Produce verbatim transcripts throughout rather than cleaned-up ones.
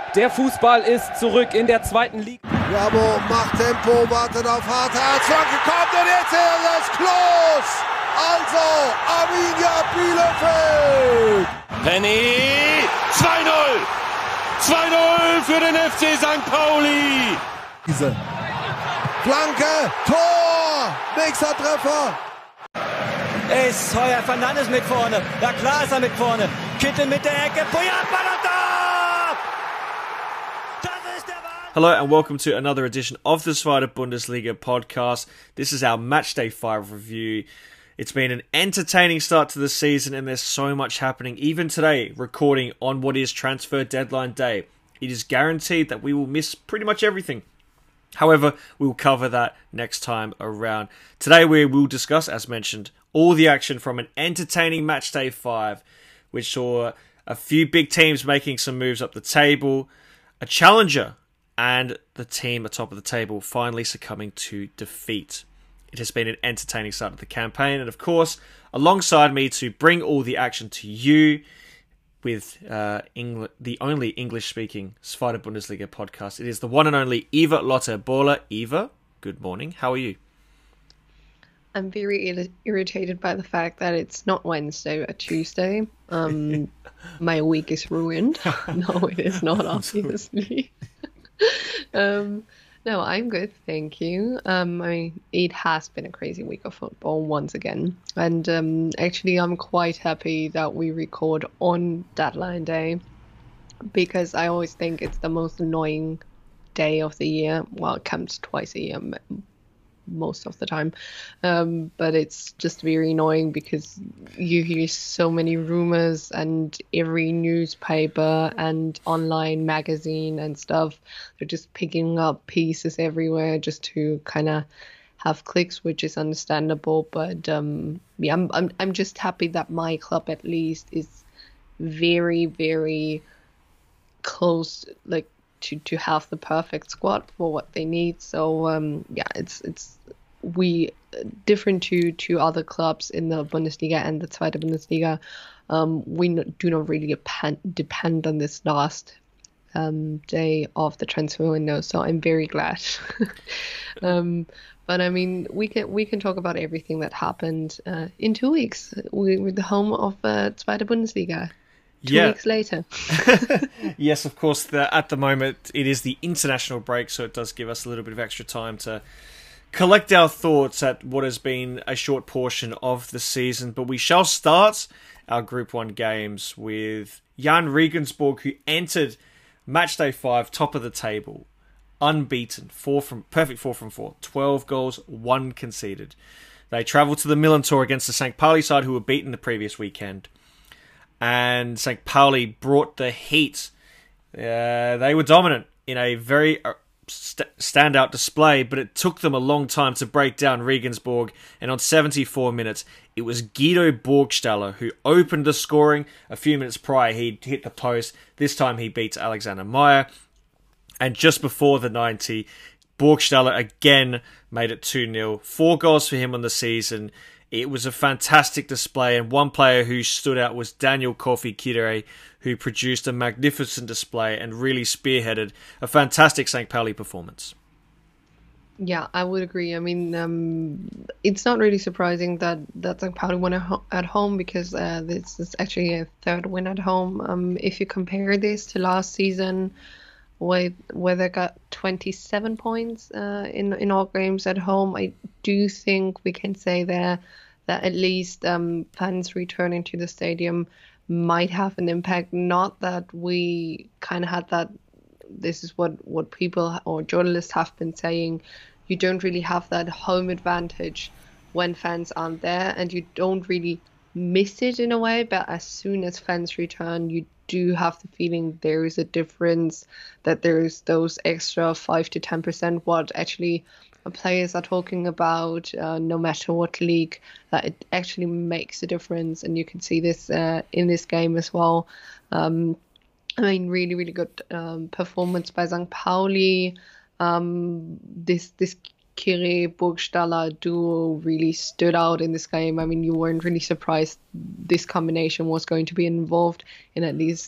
Der Fußball ist zurück in der zweiten Liga. Jabo macht Tempo, wartet auf Harthardt, Flanke kommt und jetzt ist es Klos! Also, Arminia Bielefeld! Penny, zwei null! zwei null für den F C Sankt Pauli! Diese Flanke, Tor! Nächster Treffer! Ist Heuer Fernandes mit vorne, ja klar ist er mit vorne, Kittel mit der Ecke, Puyat, Ballon! Das ist der Wahnsinn! Hello and welcome to another edition of the Zweite Bundesliga podcast. This is our Matchday five review. It's been an entertaining start to the season and there's so much happening. Even today, recording on what is transfer deadline day, it is guaranteed that we will miss pretty much everything. However, we will cover that next time around. Today we will discuss, as mentioned, all the action from an entertaining Matchday five, which saw a few big teams making some moves up the table, a challenger, and the team atop of the table finally succumbing to defeat. It has been an entertaining start of the campaign, and of course, alongside me to bring all the action to you with uh, Engl- the only English-speaking Zweite Bundesliga podcast, it is the one and only Eva Lotte Bohler. Eva, good morning. How are you? I'm very ir- irritated by the fact that it's not Wednesday but Tuesday. Um, my week is ruined. No, it is not, obviously. um, no, I'm good, thank you. Um, I mean, it has been a crazy week of football once again. And um, actually, I'm quite happy that we record on deadline day, because I always think it's the most annoying day of the year. Well, it comes twice a year, most of the time, um, but it's just very annoying because you hear so many rumors, and every newspaper and online magazine and stuff, they're just picking up pieces everywhere just to kind of have clicks, which is understandable. But um, yeah, I'm, I'm I'm just happy that my club at least is very very close, like to to have the perfect squad for what they need. So um yeah, it's it's we different to to other clubs in the Bundesliga and the Zweite Bundesliga. Um, we n- do not really depend depend on this last um day of the transfer window. So I'm very glad. um, but I mean, we can we can talk about everything that happened uh, in two weeks. We, we're the home of uh, Zweite Bundesliga. Two yeah. weeks later. Yes, of course, the, at the moment it is the international break, so it does give us a little bit of extra time to collect our thoughts at what has been a short portion of the season. But we shall start our Group one games with Jan Regensburg, who entered Matchday five top of the table, unbeaten, four from perfect four from four, twelve goals, one conceded. They travelled to the Milan Tour against the Sankt Pauli side, who were beaten the previous weekend. And Sankt Pauli brought the heat. Uh, they were dominant in a very uh, st- standout display, but it took them a long time to break down Regensburg. And on seventy-four minutes, it was Guido Burgstaller who opened the scoring. A few minutes prior, he hit the post. This time, he beats Alexander Meyer. And just before the ninety, Burgstaller again made it two nil. Four goals for him on the season. It was a fantastic display, and one player who stood out was Daniel Kofi Kirei, who produced a magnificent display and really spearheaded a fantastic Sankt Pauli performance. Yeah, I would agree. I mean, um, it's not really surprising that, that Sankt Pauli won at home, because uh, this is actually a third win at home. Um, if you compare this to last season, where, where they got twenty-seven points uh, in, in all games at home, I do think we can say there that at least um, fans returning to the stadium might have an impact. Not that we kind of had that, this is what, what people or journalists have been saying, you don't really have that home advantage when fans aren't there, and you don't really miss it in a way, but as soon as fans return, you do have the feeling there is a difference, that there's those extra five to ten percent what actually players are talking about, uh, no matter what league, that it actually makes a difference. And you can see this uh, in this game as well. Um, I mean, really, really good um, performance by Sankt Pauli. Um, this this Kire Burgstaller duo really stood out in this game. I mean, you weren't really surprised this combination was going to be involved in at least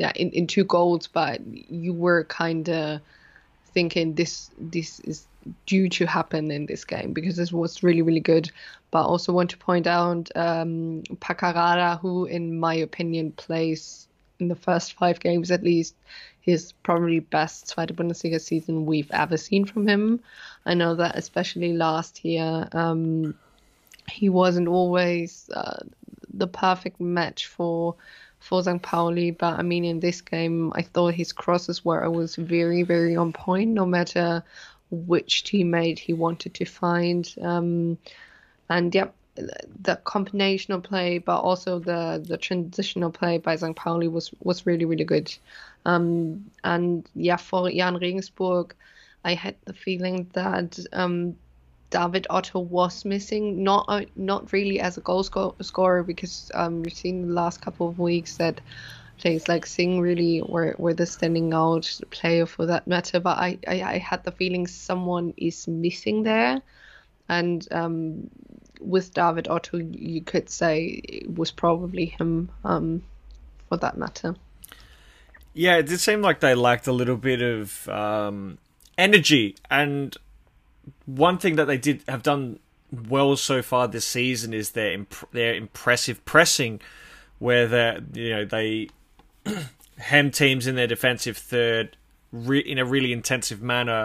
yeah, in, in two goals, but you were kind of thinking this this is due to happen in this game because this was really, really good. But I also want to point out um, Paccarada, who, in my opinion, plays in the first five games at least, his probably best Zweite Bundesliga season we've ever seen from him. I know that especially last year, um, he wasn't always uh, the perfect match for for Sankt Pauli, but I mean, in this game, I thought his crosses were always very, very on point, no matter which teammate he wanted to find. Um, and yeah, the combinational play, but also the, the transitional play by Sankt Pauli was, was really, really good. Um, and yeah, for Jan Regensburg, I had the feeling that um, David Otto was missing, not uh, not really as a goal sco- scorer, because um, we've seen the last couple of weeks that players like Singh really were, were the standing out player for that matter. But I, I, I had the feeling someone is missing there. And um, with David Otto, you could say it was probably him um, for that matter. Yeah, it did seem like they lacked a little bit of um, energy. And one thing that they did have done well so far this season is their imp- their impressive pressing, where they you know they hem teams in their defensive third re- in a really intensive manner,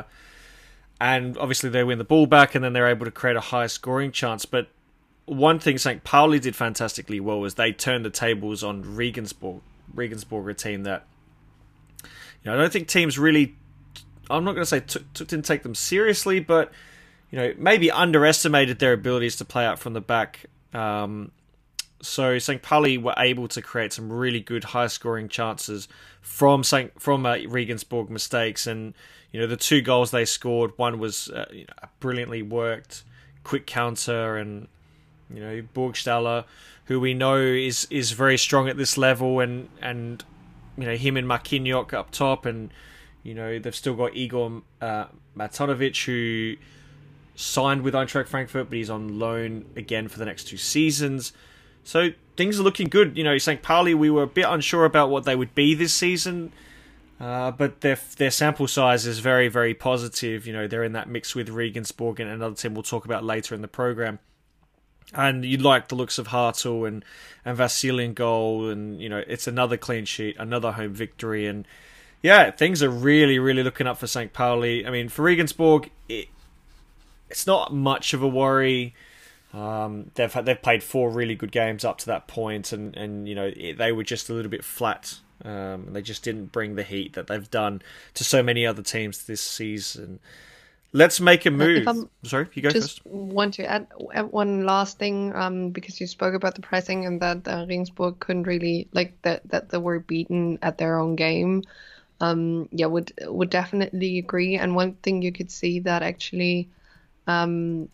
and obviously they win the ball back, and then they're able to create a high scoring chance. But one thing Sankt Pauli did fantastically well was they turned the tables on Regensburg. Regensburg, a team that you know I don't think teams really. I'm not going to say t- t- didn't take them seriously, but you know maybe underestimated their abilities to play out from the back. Um, so Sankt Pauli were able to create some really good high-scoring chances from Saint from uh, Regensburg mistakes, and you know the two goals they scored. One was uh, you know, brilliantly worked, quick counter, and you know Burgstaller, who we know is is very strong at this level, and and you know him and Marquinhos up top, and you know, they've still got Igor uh, Matanovic, who signed with Eintracht Frankfurt, but he's on loan again for the next two seasons. So things are looking good. You know, Sankt Pauli, we were a bit unsure about what they would be this season, uh, but their their sample size is very, very positive. You know, they're in that mix with Regensburg and another team we'll talk about later in the program. And you like the looks of Hartl and, and Vasil in goal, and, you know, it's another clean sheet, another home victory, and yeah, things are really, really looking up for Sankt Pauli. I mean, for Regensburg, it, it's not much of a worry. Um, they've had, they've played four really good games up to that point, and, and you know it, they were just a little bit flat. Um, they just didn't bring the heat that they've done to so many other teams this season. Let's make a move. Sorry, you go just first. Just want to add one last thing, um, because you spoke about the pressing and that uh, Regensburg couldn't really, like, that, that they were beaten at their own game. Um, yeah, would would definitely agree. And one thing you could see that actually, um,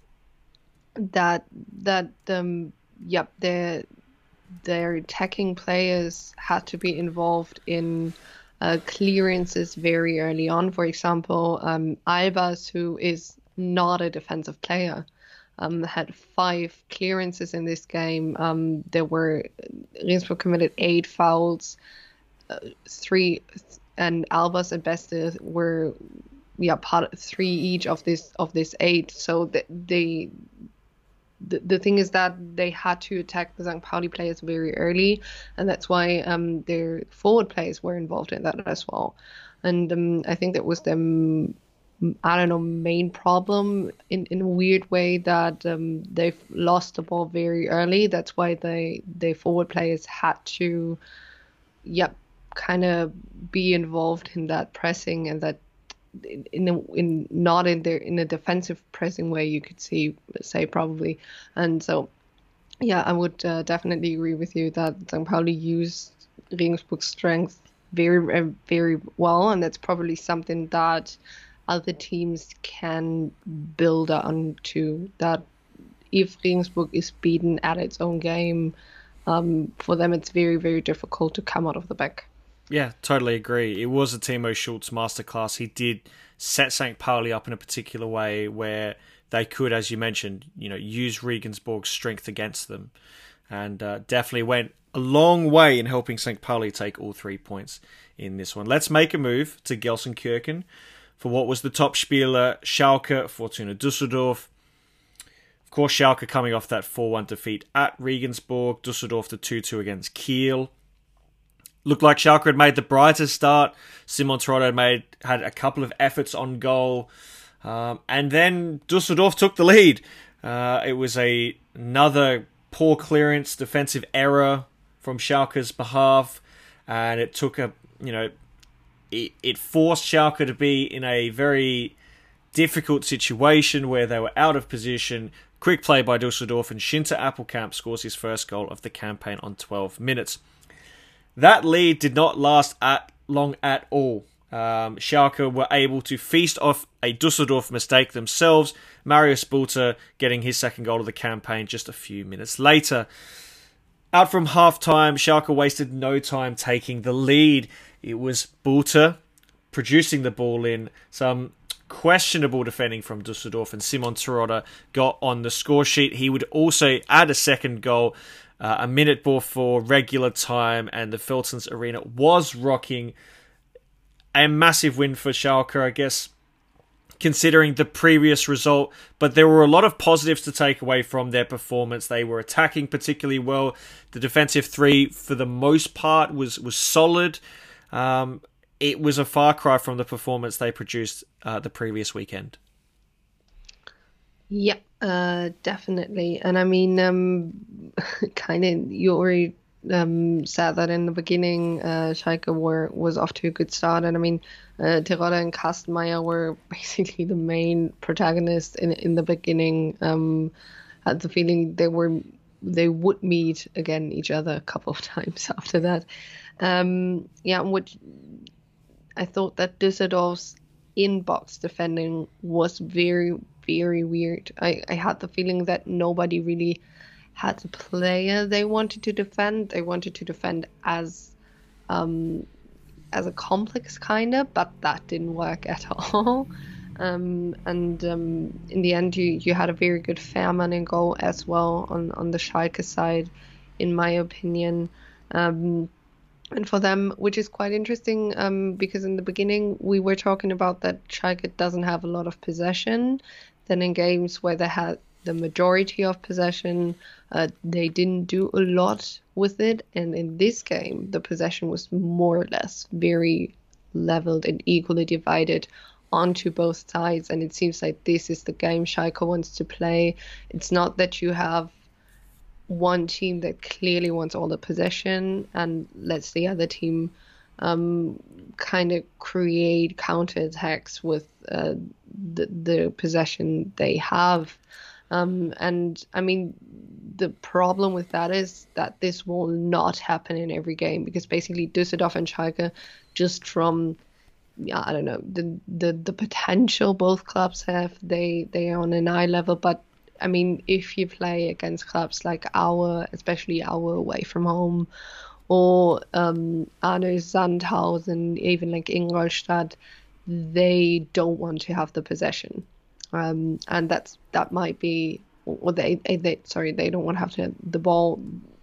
that that um, yep, their their attacking players had to be involved in uh, clearances very early on. For example, um, Albers, who is not a defensive player, um, had five clearances in this game. Um, there were Regensburg committed eight fouls, uh, three. And Albers and Beste were, yeah, part of three each of this of this eight. So the, they, the the thing is that they had to attack the Sankt Pauli players very early, and that's why um their forward players were involved in that as well. And um, I think that was the I don't know main problem in, in a weird way that um they've lost the ball very early. That's why they their forward players had to, yep. kind of be involved in that pressing, and that in a, in not in their in a defensive pressing way, you could see say probably. And so yeah, I would uh, definitely agree with you that Sankt Pauli used Regensburg's strength very very well, and that's probably something that other teams can build on to, that if Regensburg is beaten at its own game, um, for them it's very very difficult to come out of the back. Yeah, totally agree. It was a Timo Schultz masterclass. He did set Sankt Pauli up in a particular way where they could, as you mentioned, you know, use Regensburg's strength against them. and uh, definitely went a long way in helping Saint Pauli take all three points in this one. Let's make a move to Gelsenkirchen for what was the top Spieler, Schalke, Fortuna Düsseldorf. Of course, Schalke coming off that four one defeat at Regensburg, Düsseldorf the two two against Kiel. Looked like Schalke had made the brighter start. Simon Terodde had, made, had a couple of efforts on goal. Um, and then Düsseldorf took the lead. Uh, it was a another poor clearance, defensive error from Schalke's behalf. And it took a, you know, it, it forced Schalke to be in a very difficult situation where they were out of position. Quick play by Düsseldorf, and Schinter Appelkamp scores his first goal of the campaign on twelve minutes. That lead did not last at long at all. Um, Schalke were able to feast off a Düsseldorf mistake themselves. Marius Bülter getting his second goal of the campaign just a few minutes later. Out from half-time, Schalke wasted no time taking the lead. It was Bülter producing the ball in. Some questionable defending from Düsseldorf, and Simon Terodde got on the score sheet. He would also add a second goal Uh, a minute before regular time, and the Veltins Arena was rocking. A massive win for Schalke, I guess, considering the previous result. But there were a lot of positives to take away from their performance. They were attacking particularly well. The defensive three, for the most part, was, was solid. Um, it was a far cry from the performance they produced uh, the previous weekend. Yeah, uh, definitely. And I mean, um, kind of, you already um, said that in the beginning, uh, Schalke were, was off to a good start. And I mean, uh, Terodde and Kastenmeier were basically the main protagonists in in the beginning. Um, had the feeling they were they would meet again each other a couple of times after that. Um, yeah, which I thought that Düsseldorf's in-box defending was very, very weird. I, I had the feeling that nobody really had the player they wanted to defend. They wanted to defend as um, as a complex kind of, but that didn't work at all. Um, and um, in the end, you, you had a very good Fährmann in goal as well on, on the Schalke side, in my opinion. Um, and for them, which is quite interesting, um, because in the beginning we were talking about that Schalke doesn't have a lot of possession. Then in games where they had the majority of possession, uh, they didn't do a lot with it. And in this game, the possession was more or less very leveled and equally divided onto both sides. And it seems like this is the game Schalke wants to play. It's not that you have one team that clearly wants all the possession and lets the other team um, kind of create counterattacks with uh, the, the possession they have. Um, and I mean, the problem with that is that this will not happen in every game, because basically Düsseldorf and Schalke, just from, yeah, I don't know, the, the, the potential both clubs have, they, they are on an eye level. But I mean, if you play against clubs like our, especially our away from home, or um, Arno Sandhausen, even like Ingolstadt, they don't want to have the possession. Um, and that's that might be, or they, they sorry, they don't want to have to have the ball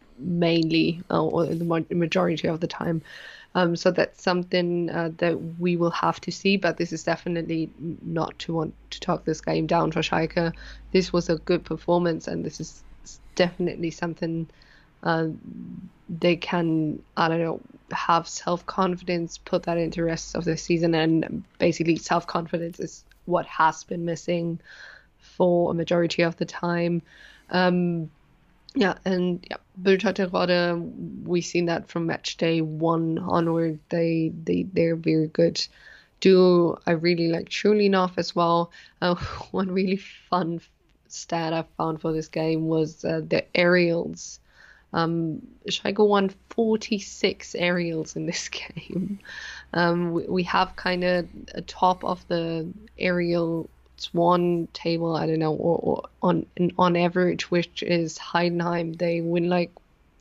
mainly, uh, or the majority of the time. Um, so that's something uh, that we will have to see. But this is definitely not to want to talk this game down for Schalke. This was a good performance, and this is definitely something uh, they can, I don't know, have self-confidence, put that into the rest of the season. And basically self-confidence is what has been missing for a majority of the time. Um, yeah, and yeah, Bülter, Terodde, we've seen that from match day one onward. They they they're very good duo. I really like Chulinov as well. Uh, one really fun stat I found for this game was uh, the aerials. Um, Schalke won forty-six aerials in this game. Um, we, we have kind of a top of the aerial one table, I don't know, or, or on on average, which is Heidenheim. They win like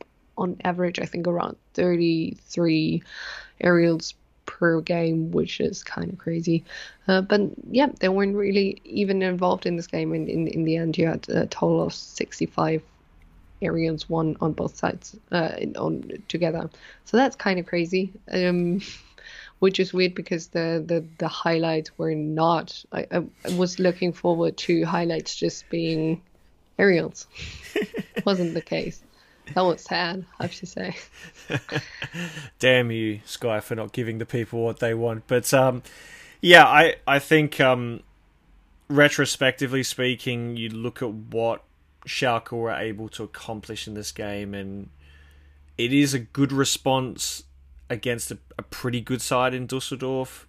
on average, I think, around thirty-three aerials per game, which is kind of crazy. Uh, but yeah, they weren't really even involved in this game. And in, in the end, you had a total of sixty-five aerials won on both sides uh, on together. So that's kind of crazy. Um, which is weird because the, the, the highlights were not. I, I was looking forward to highlights just being aerials. Wasn't the case. That was sad, I have to say. Damn you, Sky, for not giving the people what they want. But um, yeah, I I think um, retrospectively speaking, you look at what Schalke were able to accomplish in this game, and it is a good response against a, a pretty good side in Dusseldorf.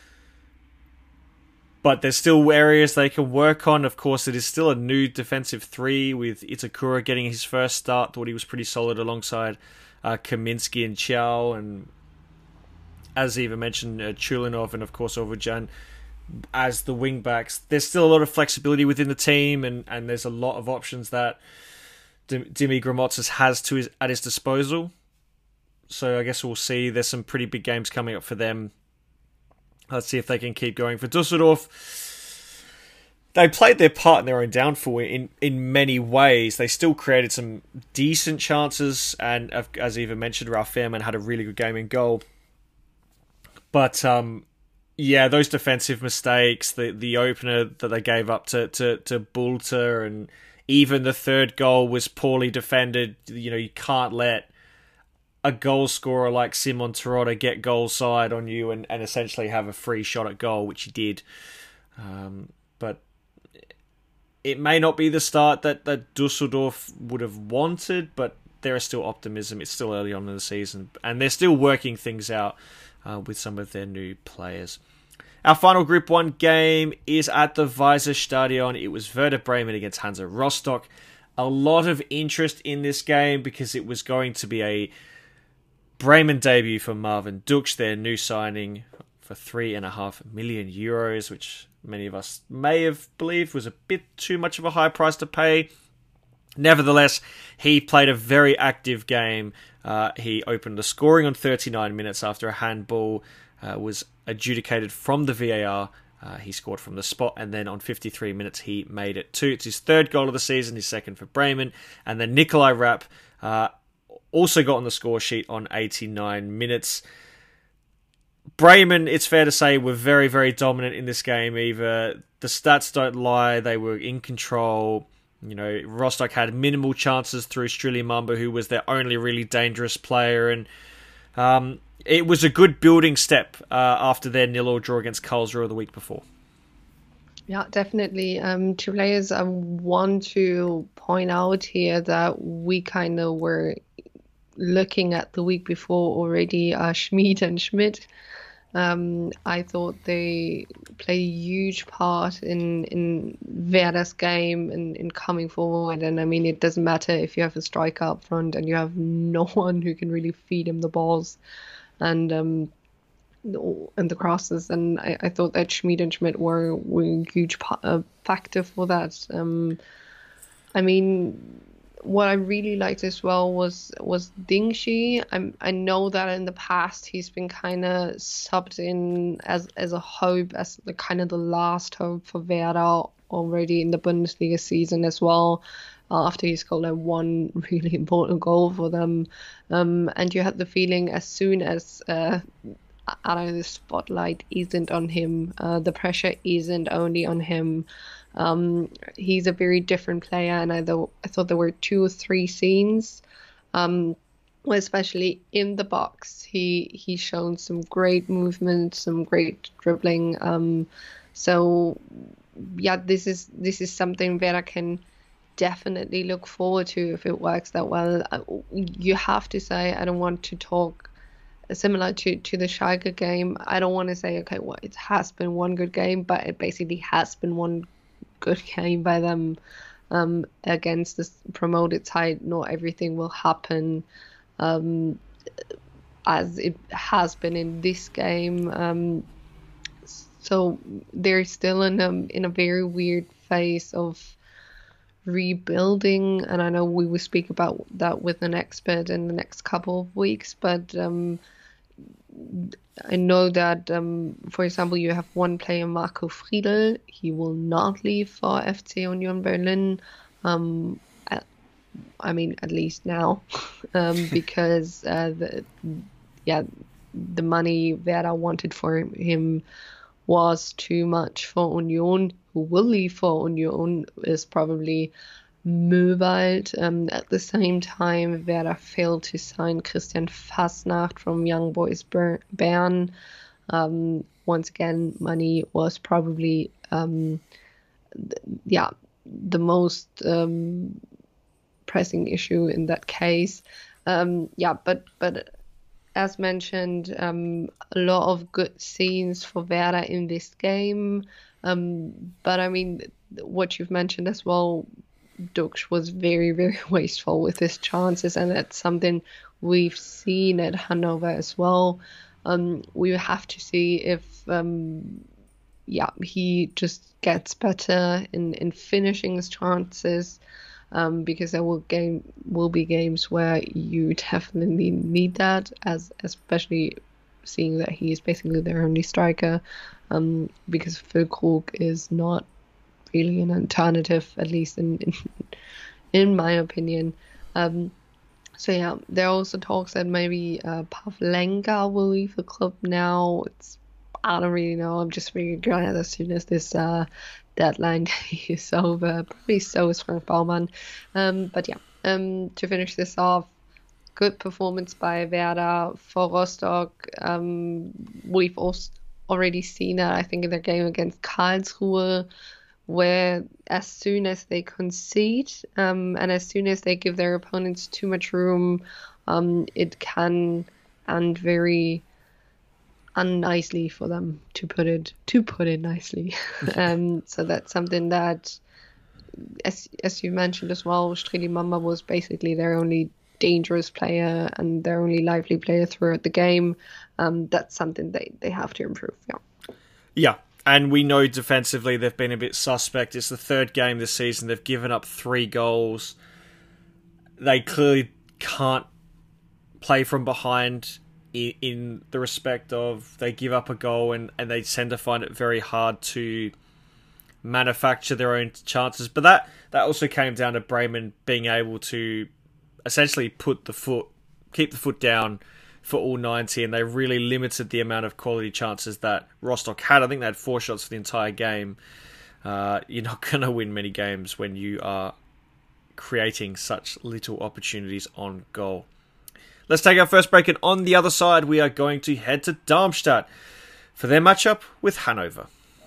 But there's still areas they can work on. Of course, it is still a new defensive three with Itakura getting his first start. Thought he was pretty solid alongside uh, Kaminski and Chow. And as Eva mentioned, uh, Chulinov and, of course, Overjan as the wing-backs. There's still a lot of flexibility within the team, and, and there's a lot of options that Dimi Gramotzes has to his, at his disposal. So I guess we'll see. There's some pretty big games coming up for them. Let's see if they can keep going. For Dusseldorf, they played their part in their own downfall in, in many ways. They still created some decent chances, and as Eva mentioned, Ralf Fährmann had a really good game in goal. But um, yeah, those defensive mistakes, the the opener that they gave up to to, to Bulter, and even the third goal was poorly defended. You know, you can't let a goal scorer like Simon Terodde get goal side on you and, and essentially have a free shot at goal, which he did. Um, but it may not be the start that, that Dusseldorf would have wanted, but there is still optimism. It's still early on in the season, and they're still working things out uh, with some of their new players. Our final Group one game is at the Weserstadion. It was Werder Bremen against Hansa Rostock. A lot of interest in this game because it was going to be a Bremen debut for Marvin Duksch, their new signing for three and a half million euros, which many of us may have believed was a bit too much of a high price to pay. Nevertheless, he played a very active game. Uh, he opened the scoring on thirty-nine minutes after a handball uh, was adjudicated from the V A R. Uh, he scored from the spot, and then on fifty-three minutes he made it two. It's his third goal of the season, his second for Bremen. And then Nikolai Rapp uh, also got on the score sheet on eighty-nine minutes. Bremen, it's fair to say, were very, very dominant in this game. Either the stats don't lie, they were in control. You know, Rostock had minimal chances through Strilly Mamba, who was their only really dangerous player, and um, it was a good building step uh, after their nil-all draw against Karlsruhe the week before. Yeah, definitely. Um, two players I want to point out here that we kind of were looking at the week before already are Schmid and Schmidt. Um, I thought they played a huge part in in Werder's game and in, in coming forward. And I mean, it doesn't matter if you have a striker up front and you have no one who can really feed him the balls and um and the crosses. And I, I thought that Schmid and Schmidt were, were a huge uh, factor for that. Um, I mean, what I really liked as well was was Dingshi. I I know that in the past he's been kind of subbed in as as a hope, as the kind of the last hope for Werder already in the Bundesliga season as well. Uh, after he scored like one really important goal for them, um, and you had the feeling as soon as uh, I don't know, the spotlight isn't on him, uh, the pressure isn't only on him. Um, he's a very different player, and I, th- I thought there were two or three scenes, um, where especially in the box, he he shown some great movement, some great dribbling. Um, so yeah, this is this is something that I can definitely look forward to if it works that well. You have to say, I don't want to talk similar to, to the Schalke game. I don't want to say, okay, well, it has been one good game, but it basically has been one good game by them um, against this promoted side. Not everything will happen um, as it has been in this game. Um, so they're still in a, in a very weird phase of rebuilding, and I know we will speak about that with an expert in the next couple of weeks, but um, I know that, um, for example, you have one player, Marco Friedl. He will not leave for F C Union Berlin. Um, I mean, at least now, um, because uh, the yeah, the money Werder wanted for him was too much for Union. Who will leave for Union is probably Möwald. Um, at the same time, Werder failed to sign Christian Fasnacht from Young Boys Bern. Um, once again, money was probably um, th- yeah the most um, pressing issue in that case. Um, yeah, but but as mentioned, um, a lot of good scenes for Werder in this game. Um, but I mean, what you've mentioned as well, Dux was very, very wasteful with his chances, and that's something we've seen at Hanover as well. Um, we have to see if, um, yeah, he just gets better in, in finishing his chances, um, because there will game will be games where you definitely need that, as especially seeing that he is basically their only striker, um, because Füllkrug is not really an alternative, at least in in, in my opinion. Um, so yeah, there are also talks that maybe uh, Pavlenka will leave the club now. It's I don't really know. I'm just really glad as soon as this uh, deadline is over. Probably so is Frank Baumann. Um, but yeah, um, to finish this off, good performance by Werder for Rostock. Um, we've also already seen that, I think, in their game against Karlsruhe, where as soon as they concede um, and as soon as they give their opponents too much room, um, it can end very unnicely for them, to put it to put it nicely. um, so that's something that, as as you mentioned as well, Streli Mamba was basically their only dangerous player and their only lively player throughout the game. Um, that's something they, they have to improve. Yeah. Yeah. And we know defensively they've been a bit suspect. It's the third game this season. They've given up three goals. They clearly can't play from behind in, in the respect of they give up a goal and, and they tend to find it very hard to manufacture their own chances. But that, that also came down to Bremen being able to essentially put the foot, keep the foot down for all ninety, and they really limited the amount of quality chances that Rostock had. I think they had four shots for the entire game. Uh, you're not going to win many games when you are creating such little opportunities on goal. Let's take our first break, and on the other side, we are going to head to Darmstadt for their matchup with Hanover.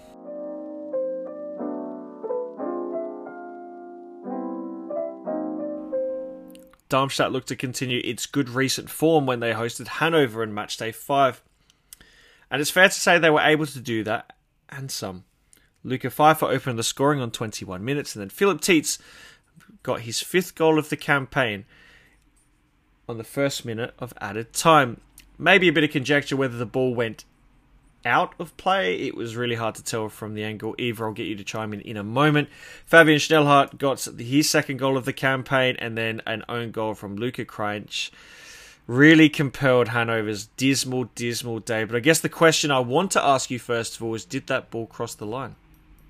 Darmstadt looked to continue its good recent form when they hosted Hanover in matchday five. And it's fair to say they were able to do that, and some. Luca Pfeiffer opened the scoring on twenty-one minutes, and then Philip Tietz got his fifth goal of the campaign on the first minute of added time. Maybe a bit of conjecture whether the ball went out of play. It was really hard to tell from the angle. Eva, I'll get you to chime in in a moment. Fabian Schnellhardt got his second goal of the campaign, and then an own goal from Luca Kreinch really compelled Hanover's dismal, dismal day. But I guess the question I want to ask you first of all is, did that ball cross the line?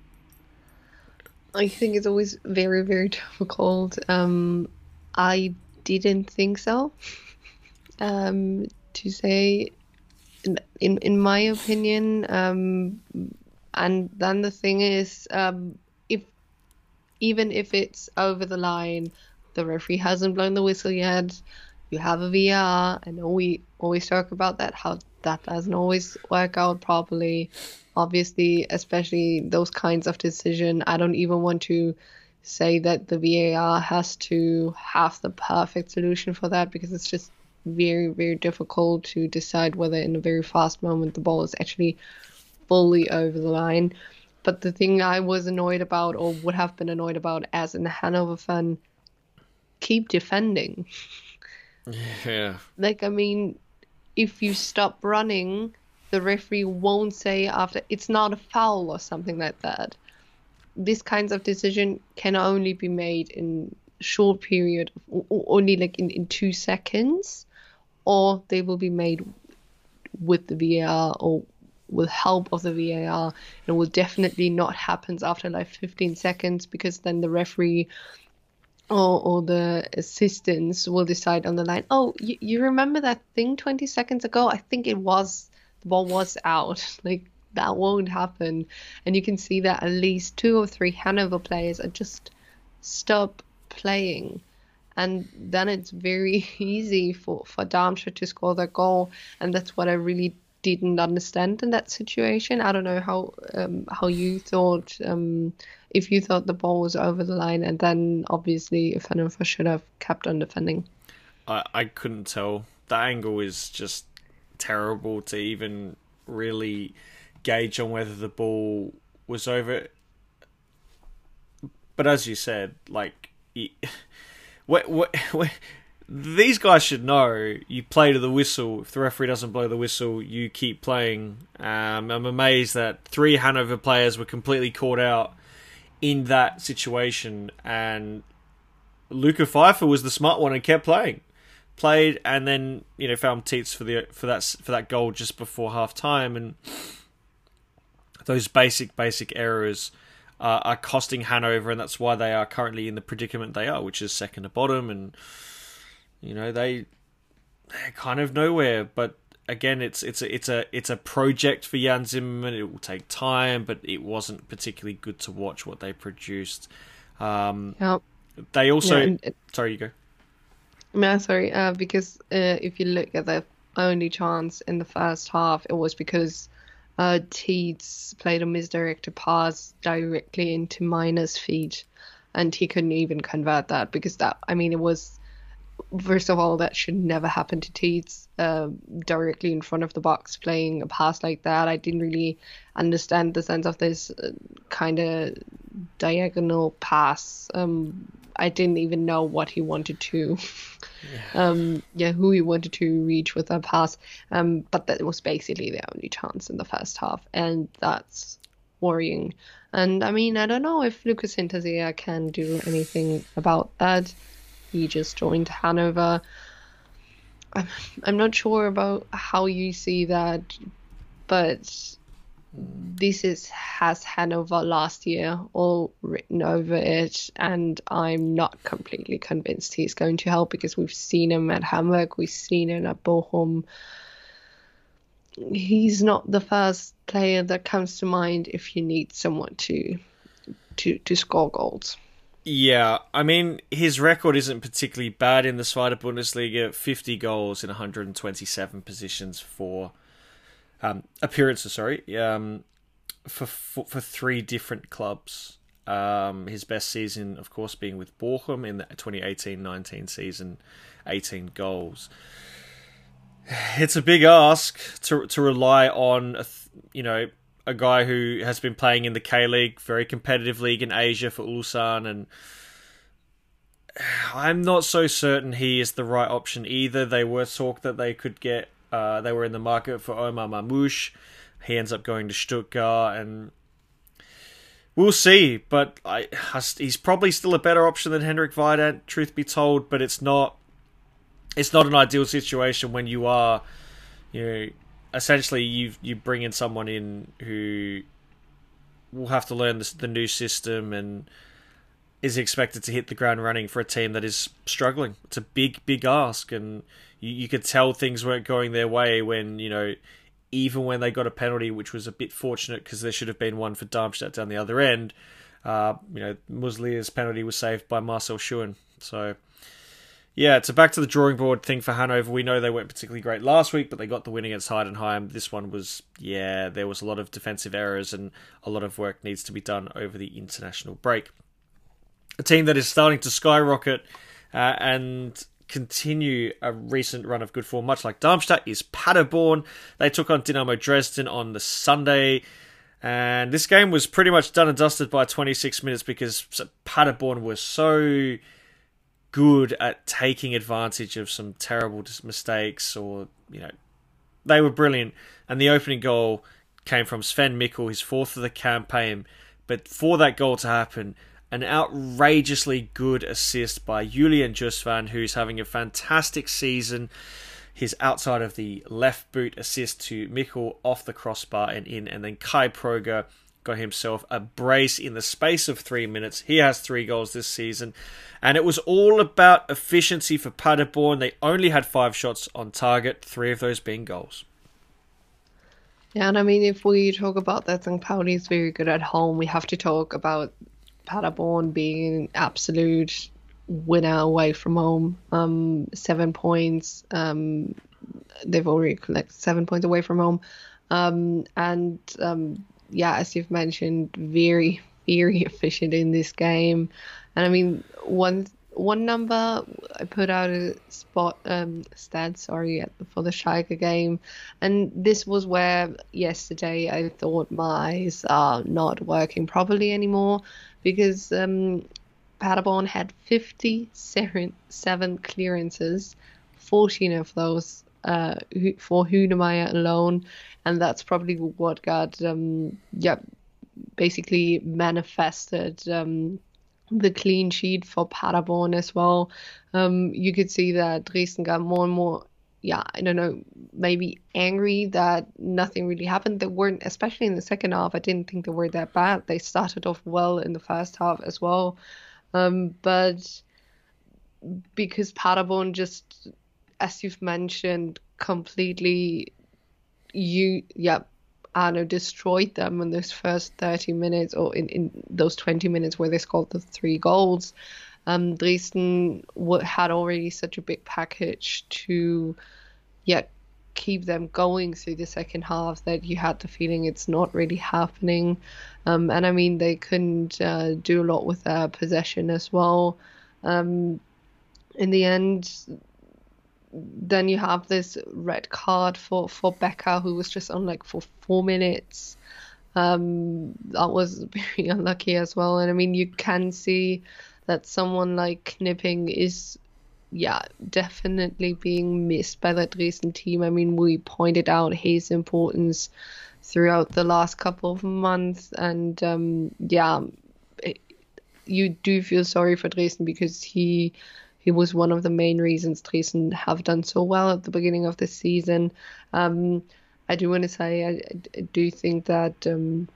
I think it's always very, very difficult. Um, I didn't think so. Um, to say... In, in in my opinion, um, and then the thing is, um, if even if it's over the line, the referee hasn't blown the whistle yet. You have a V A R. I know we always talk about that, how that doesn't always work out properly. Obviously, especially those kinds of decision, I don't even want to say that the V A R has to have the perfect solution for that, because it's just very, very difficult to decide whether in a very fast moment the ball is actually fully over the line. But the thing I was annoyed about, or would have been annoyed about as a Hanover fan, keep defending. Yeah. Like, I mean, if you stop running, the referee won't say after, it's not a foul or something like that. These kinds of decision can only be made in short period, of, only like in, in two seconds. Or they will be made with the V A R or with help of the V A R. And it will definitely not happen after like fifteen seconds, because then the referee or, or the assistants will decide on the line, oh, you, you remember that thing twenty seconds ago? I think it was, the ball was out. Like, that won't happen. And you can see that at least two or three Hanover players are just stop playing. And then it's very easy for, for Darmstadt to score their goal. And that's what I really didn't understand in that situation. I don't know how um, how you thought, um, if you thought the ball was over the line, and then obviously if Hanover should have kept on defending. I, I couldn't tell. The angle is just terrible to even really gauge on whether the ball was over. But as you said, like, he, what, what, what, these guys should know. You play to the whistle. If the referee doesn't blow the whistle, you keep playing. Um, I'm amazed that three Hanover players were completely caught out in that situation, and Luca Pfeiffer was the smart one and kept playing. Played and then, you know, found Tietz for the for that for that goal just before half time, and those basic basic errors uh, are costing Hanover, and that's why they are currently in the predicament they are, which is second to bottom, and you know they they're kind of nowhere. But again, it's it's a it's a it's a project for Jan Zimmerman. It will take time, but it wasn't particularly good to watch what they produced. Um, Yep. They also Yeah, and it- sorry, you go. No, sorry, uh, because uh, if you look at the only chance in the first half, it was because uh, Tietz played a misdirected pass directly into Miner's feet, and he couldn't even convert that because that, I mean, it was, first of all, that should never happen to Tietz, uh, directly in front of the box playing a pass like that. I didn't really understand the sense of this uh, kind of diagonal pass. Um, I didn't even know what he wanted to, yeah. um, yeah, who he wanted to reach with that pass. Um, but that was basically the only chance in the first half, and that's worrying. And I mean, I don't know if Lucas Hinterseer can do anything about that. He just joined Hanover. I'm, I'm not sure about how you see that, but this is has Hanover last year all written over it, and I'm not completely convinced he's going to help because we've seen him at Hamburg, we've seen him at Bochum. He's not the first player that comes to mind if you need someone to to to score goals. Yeah, I mean, his record isn't particularly bad in the Zweite Bundesliga. fifty goals in one hundred twenty-seven positions for um, appearances. Sorry, um, for, for for three different clubs. Um, his best season, of course, being with Bochum in the twenty eighteen nineteen season, eighteen goals. It's a big ask to to rely on, a, you know, a guy who has been playing in the K-League, very competitive league in Asia for Ulsan, and I'm not so certain he is the right option either. They were talk that they could get, uh, they were in the market for Omar Mamouche. He ends up going to Stuttgart, and we'll see. But I, he's probably still a better option than Henrik Weidand, truth be told. But it's not, it's not an ideal situation when you are, you know, essentially you you bring in someone in who will have to learn the, the new system and is expected to hit the ground running for a team that is struggling. It's a big, big ask, and you, you could tell things weren't going their way when, you know, even when they got a penalty, which was a bit fortunate because there should have been one for Darmstadt down the other end. Uh, you know, Muslier's penalty was saved by Marcel Schuhen. So, yeah, it's a back to the drawing board thing for Hanover. We know they weren't particularly great last week, but they got the win against Heidenheim. This one was, yeah, there was a lot of defensive errors and a lot of work needs to be done over the international break. A team that is starting to skyrocket uh, and continue a recent run of good form, much like Darmstadt, is Paderborn. They took on Dynamo Dresden on the Sunday, and this game was pretty much done and dusted by twenty-six minutes because Paderborn was so good at taking advantage of some terrible mistakes, or, you know, they were brilliant. And the opening goal came from Sven Mikkel, his fourth of the campaign. But for that goal to happen, an outrageously good assist by Julian Justvan, who's having a fantastic season. His outside of the left boot assist to Mikkel off the crossbar and in, and then Kai Proger got himself a brace in the space of three minutes. He has three goals this season. And it was all about efficiency for Paderborn. They only had five shots on target, three of those being goals. Yeah, and I mean, if we talk about that Sankt Pauli is very good at home, we have to talk about Paderborn being an absolute winner away from home. Um, seven points. Um, they've already collected seven points away from home. Um, and um, yeah, as you've mentioned, very, very efficient in this game. And I mean, one one number I put out a spot um, stat, sorry, for the Schalke game, and this was where yesterday I thought my eyes are not working properly anymore, because um, Paderborn had fifty-seven clearances, fourteen of those uh, for Hunemeyer alone, and that's probably what got um, yeah basically manifested um, the clean sheet for Paderborn as well. Um, you could see that Dresden got more and more, yeah, I don't know, maybe angry that nothing really happened. They weren't, especially in the second half, I didn't think they were that bad. They started off well in the first half as well. Um, but because Paderborn just, as you've mentioned, completely, you, yeah, I know, destroyed them in those first thirty minutes, or in, in those twenty minutes where they scored the three goals. Um, Dresden w- had already such a big package to yeah, keep them going through the second half that you had the feeling it's not really happening. Um, and I mean, they couldn't uh, do a lot with their possession as well. Um, in the end, then you have this red card for, for Becker, who was just on like for four minutes. Um, that was very unlucky as well. And I mean, you can see that someone like Knipping is, yeah, definitely being missed by the Dresden team. I mean, we pointed out his importance throughout the last couple of months. And um, yeah, it, you do feel sorry for Dresden, because he... He was one of the main reasons Dresden have done so well at the beginning of the season. Um, I do want to say I, I do think that um,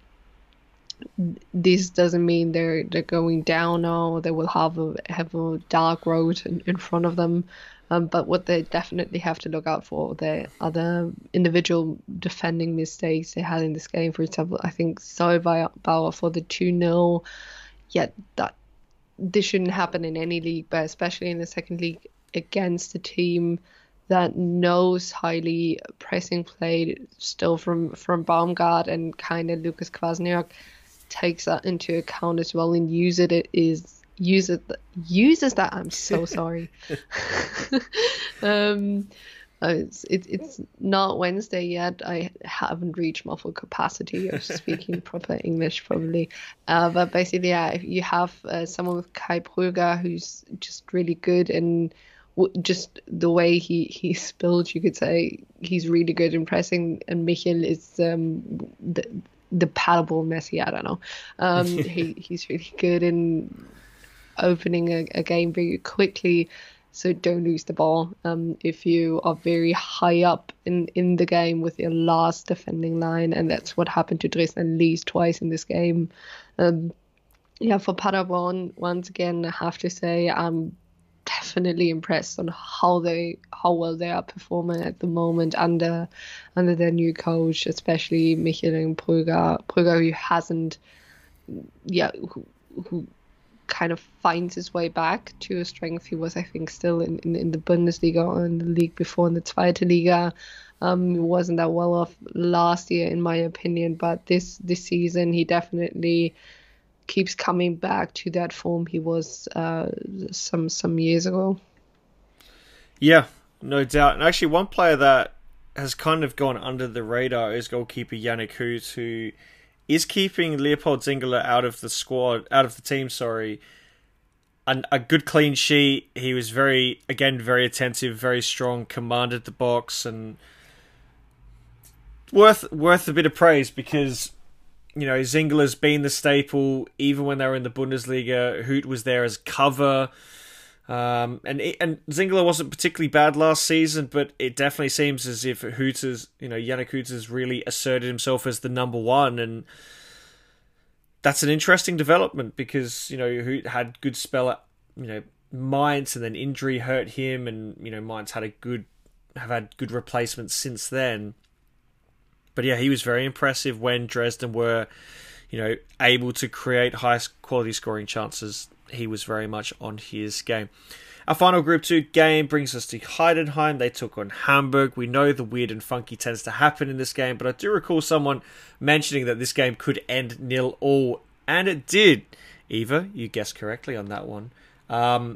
this doesn't mean they're they're going down now, or they will have a have a dark road in, in front of them. Um, but what they definitely have to look out for, the other individual defending mistakes they had in this game. For example, I think Solbauer for the two nil. Yeah, that. This shouldn't happen in any league, but especially in the second league against a team that knows highly pressing play still from, from Baumgart, and kind of Lucas Kwasniok takes that into account as well and use it, it is use it uses that I'm so sorry. um Uh, it's it, it's not Wednesday yet. I haven't reached my full capacity of speaking proper English, probably. Uh, but basically, yeah, if you have uh, someone with Kai Pröger who's just really good, and w- just the way he, he spilled, you could say he's really good in pressing. And Michel is um, the the Paderborn Messi. I don't know. Um, he he's really good in opening a, a game very quickly. So don't lose the ball. Um, if you are very high up in, in the game with your last defending line, and that's what happened to Dresden at least twice in this game. Um, yeah, for Paderborn, once again, I have to say I'm definitely impressed on how they how well they are performing at the moment under under their new coach, especially Michel and Pröger. Pröger, who hasn't, yeah, who. who kind of finds his way back to a strength he was, I think, still in, in, in the Bundesliga or in the league before, in the Zweite Liga. Um, he wasn't that well off last year, in my opinion, but this this season he definitely keeps coming back to that form he was uh, some some years ago. Yeah, no doubt. And actually, one player that has kind of gone under the radar is goalkeeper Yannick Huth, who is keeping Leopold Zingerle out of the squad, out of the team, sorry. And a good clean sheet. He was very, again, very attentive, very strong, commanded the box, and worth worth a bit of praise, because, you know, Zingerle's been the staple even when they were in the Bundesliga. Huth was there as cover. Um, and and Zingerle wasn't particularly bad last season, but it definitely seems as if Huth has, you know, Yannick Huth has really asserted himself as the number one. And that's an interesting development because, you know, who had good spell at, you know, Mainz, and then injury hurt him, and, you know, Mainz had a good, have had good replacements since then. But yeah, he was very impressive when Dresden were, you know, able to create high quality scoring chances. He was very much on his game. Our final Group two game brings us to Heidenheim. They took on Hamburg. We know the weird and funky tends to happen in this game, but I do recall someone mentioning that this game could end nil all, and it did. Eva, you guessed correctly on that one. Um,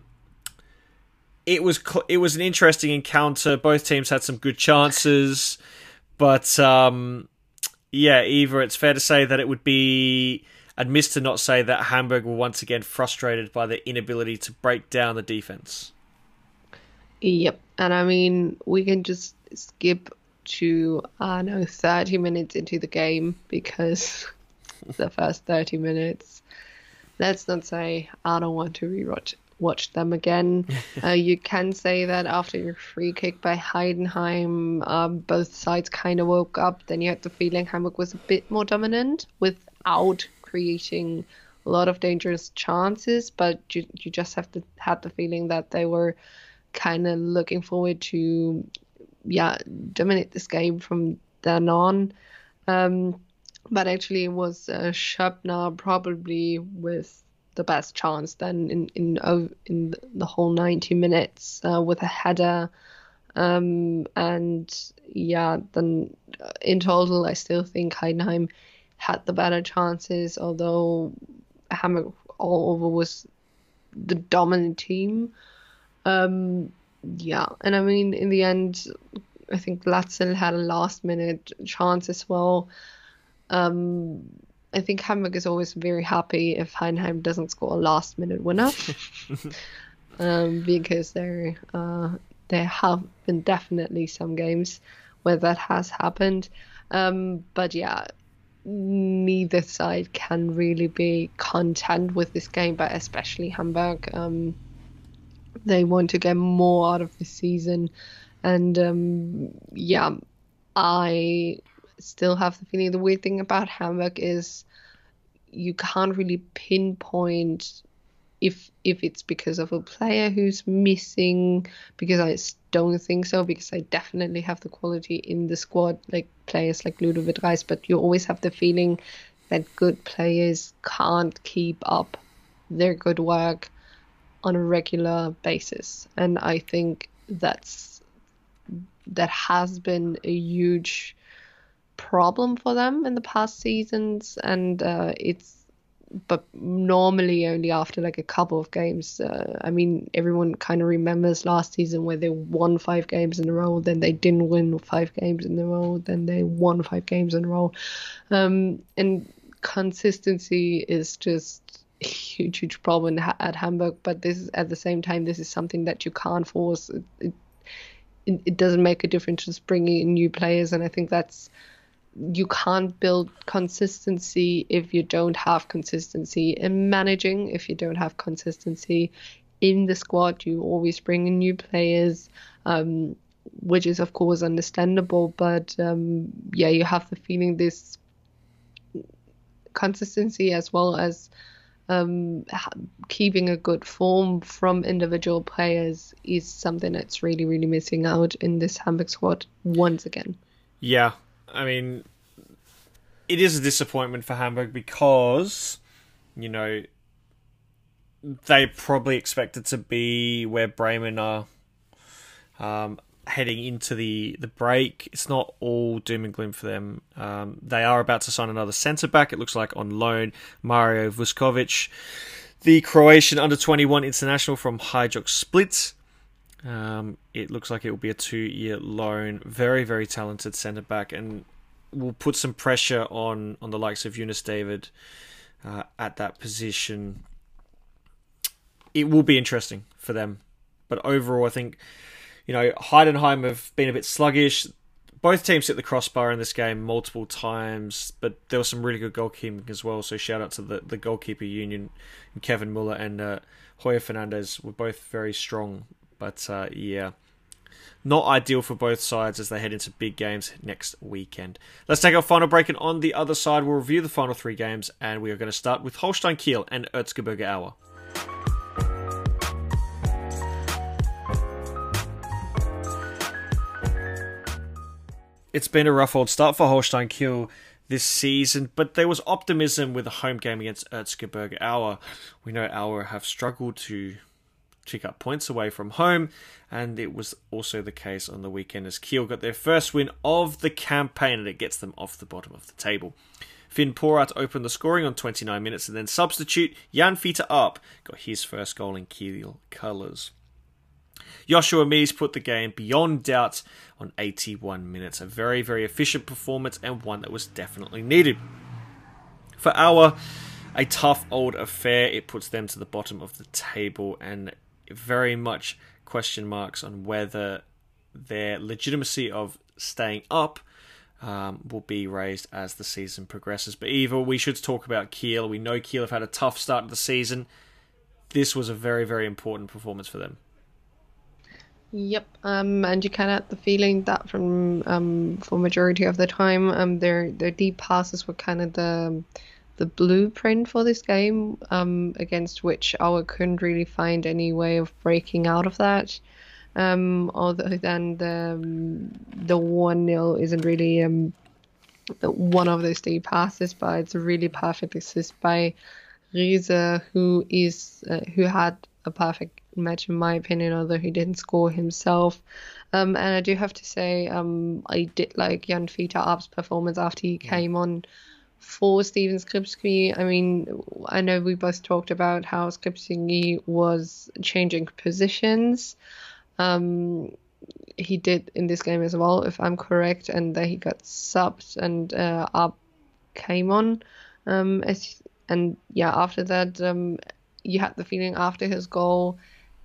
it was it was an interesting encounter. Both teams had some good chances, but um, yeah, Eva, it's fair to say that it would be amiss to not say that Hamburg were once again frustrated by their inability to break down the defense. Yep, and I mean, we can just skip to, I don't know, thirty minutes into the game, because the first thirty minutes, let's not say I don't want to rewatch watch them again. uh, you can say that after your free kick by Heidenheim, um, both sides kind of woke up. Then you had the feeling Hamburg was a bit more dominant without creating a lot of dangerous chances, but you, you just have to had the feeling that they were kind of looking forward to, yeah, dominate this game from then on. Um, but actually, it was uh, Schöppner probably with the best chance then in in oh, in the whole ninety minutes uh, with a header. Um, and yeah, then in total, I still think Heidenheim had the better chances, although Hamburg all over was the dominant team. Um, yeah, and I mean, in the end, I think Latzel had a last minute chance as well. Um, I think Hamburg is always very happy if Heidenheim doesn't score a last minute winner, um, because there uh, there have been definitely some games where that has happened. Um, but yeah, neither side can really be content with this game, but especially Hamburg. Um, they want to get more out of the season, and um, yeah, I still have the feeling the weird thing about Hamburg is you can't really pinpoint if if it's because of a player who's missing, because I don't think so, because I definitely have the quality in the squad, like players like Ludovic Reis, but you always have the feeling that good players can't keep up their good work on a regular basis. And I think that's that has been a huge problem for them in the past seasons, and uh, it's but normally only after like a couple of games. uh, I mean, everyone kind of remembers last season where they won five games in a row, then they didn't win five games in a row, then they won five games in a row. Um, and consistency is just a huge huge problem at Hamburg, but this is, at the same time, this is something that you can't force. It, it, it doesn't make a difference just bringing in new players, and I think that's you can't build consistency if you don't have consistency in managing. If you don't have consistency in the squad, you always bring in new players, um, which is of course understandable. But um, yeah, you have the feeling this consistency as well as um, keeping a good form from individual players is something that's really, really missing out in this Hamburg squad once again. Yeah. I mean, it is a disappointment for Hamburg because, you know, they probably expected to be where Bremen are um, heading into the, the break. It's not all doom and gloom for them. Um, they are about to sign another centre-back, it looks like, on loan, Mario Vuskovic, the Croatian under twenty-one international from Hajduk Split. Um, it looks like it will be a two-year loan. Very, very talented centre-back, and will put some pressure on, on the likes of Jonas David uh, at that position. It will be interesting for them. But overall, I think, you know, Heidenheim have been a bit sluggish. Both teams hit the crossbar in this game multiple times, but there was some really good goalkeeping as well. So shout out to the, the goalkeeper union. Kevin Muller and uh, Hoyer Fernandez were both very strong. But uh, yeah, not ideal for both sides as they head into big games next weekend. Let's take our final break, and on the other side we'll review the final three games, and we are going to start with Holstein Kiel and Erzgebirge Aue. It's been a rough old start for Holstein Kiel this season, but there was optimism with a home game against Erzgebirge Aue. We know Aue have struggled to pick up points away from home, and it was also the case on the weekend as Kiel got their first win of the campaign, and it gets them off the bottom of the table. Finn Porat opened the scoring on twenty-nine minutes, and then substitute Jan Fiete Arp got his first goal in Kiel colours. Joshua Mies put the game beyond doubt on eighty-one minutes. A very, very efficient performance, and one that was definitely needed. For Aue, a tough old affair. It puts them to the bottom of the table, and very much question marks on whether their legitimacy of staying up um, will be raised as the season progresses. But Eva, we should talk about Kiel. We know Kiel have had a tough start to the season. This was a very, very important performance for them. Yep, um, and you kind of had the feeling that from um, for majority of the time, um, their their deep passes were kind of the the blueprint for this game, um, against which Aue couldn't really find any way of breaking out of that. Um, other than the the one nil isn't really um one of those deep passes, but it's a really perfect assist by Riese, who is uh, who had a perfect match in my opinion, although he didn't score himself. Um, and I do have to say, um, I did like Jan Fiete Arp's performance after he came on for Steven Skripski. I mean, I know we both talked about how Skripski was changing positions. Um, he did in this game as well, if I'm correct, and that he got subbed and uh, Arp came on. Um, as, and yeah, after that, um, you had the feeling after his goal,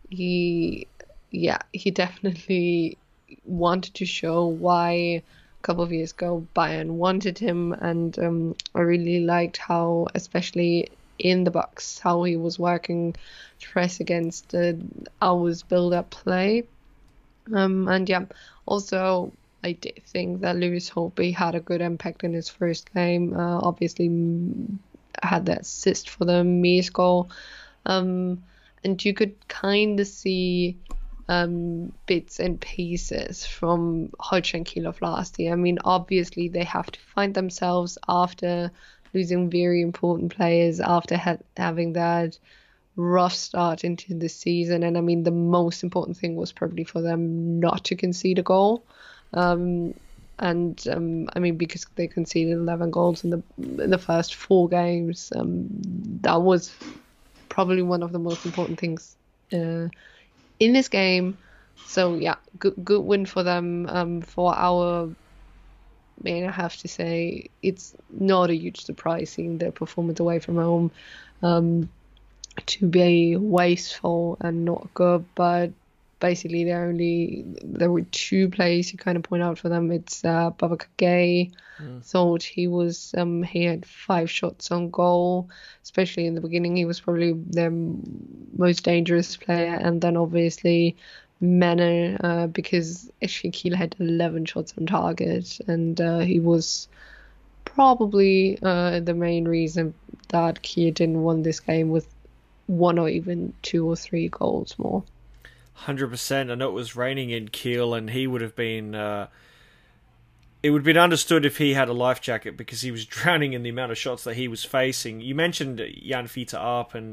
he, yeah, he definitely wanted to show why a couple of years ago Bayern wanted him, and um, I really liked how, especially in the box, how he was working to press against uh, Aue's build-up play. Um, and yeah, also I did think that Lewis Holtby had a good impact in his first game. Uh, obviously had that assist for the Mies goal. Um, and you could kind of see um, bits and pieces from Holstein Kiel of last year. I mean, obviously they have to find themselves after losing very important players, after ha- having that rough start into the season. And I mean, the most important thing was probably for them not to concede a goal. Um, and um, I mean, because they conceded eleven goals in the in the first four games, um, that was probably one of the most important things uh, in this game. So yeah, good good win for them. Um, for our, I mean, I have to say it's not a huge surprise seeing their performance away from home um, to be wasteful and not good. But basically, there only there were two players you kind of point out for them. It's uh, Babacar Gay. Mm. Thought he was um, he had five shots on goal, especially in the beginning. He was probably their most dangerous player, and then obviously Menne, uh, because actually Kiel had eleven shots on target, and uh, he was probably uh, the main reason that Kiel didn't win this game with one or even two or three goals more. one hundred percent. I know it was raining in Kiel, and he would have been... Uh, it would have been understood if he had a life jacket, because he was drowning in the amount of shots that he was facing. You mentioned Jan Fiete Arp, and